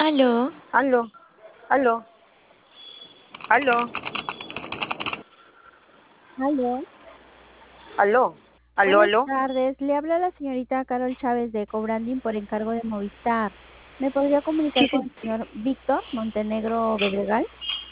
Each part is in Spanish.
Aló, Aló, aló, aló, Aló, aló, aló, buenas aló. tardes. Le habla la señorita Carol Chávez de Cobranding por encargo de Movistar. ¿Me podría Sí, comunicar con sí. el señor Víctor Montenegro Bedregal?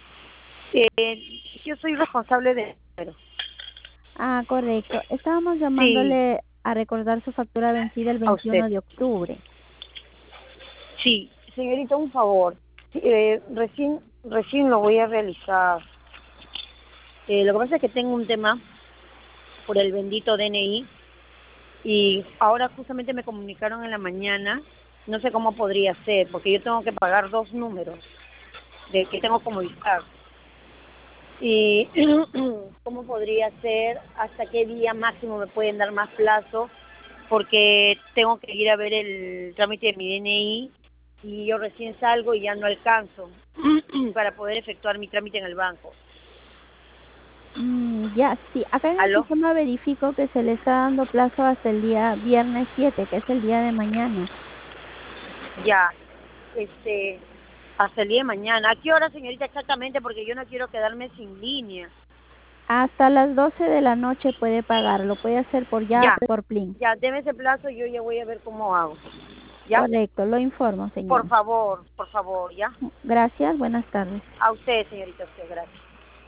Yo soy responsable de... pero, Ah, correcto. Estábamos Sí, llamándole a recordar su factura vencida el a usted. 21 de octubre. Sí, señorita, un favor. Recién lo voy a realizar. Lo que pasa es que tengo un tema por el bendito DNI y ahora justamente me comunicaron en la mañana. No sé cómo podría ser, porque yo tengo que pagar dos números de que tengo como Movistar. Y cómo podría ser, hasta qué día máximo me pueden dar más plazo, porque tengo que ir a ver el trámite de mi DNI y yo recién salgo y ya no alcanzo para poder efectuar mi trámite en el banco. Ya, sí. Acá en el ¿Aló? sistema verifico que se le está dando plazo hasta el día viernes 7, que es el día de mañana. Ya, este, hasta el día de mañana. ¿A qué hora, señorita, exactamente? Porque yo no quiero quedarme sin línea. Hasta las 12 de la noche puede pagarlo. Puede hacer por ya Ya, o por PLIN. ya, deme ese plazo y yo ya voy a ver cómo hago. ¿Ya? Correcto, lo informo, señora. Por favor, ¿ya? Gracias, buenas tardes. A usted, señorita, a usted, gracias.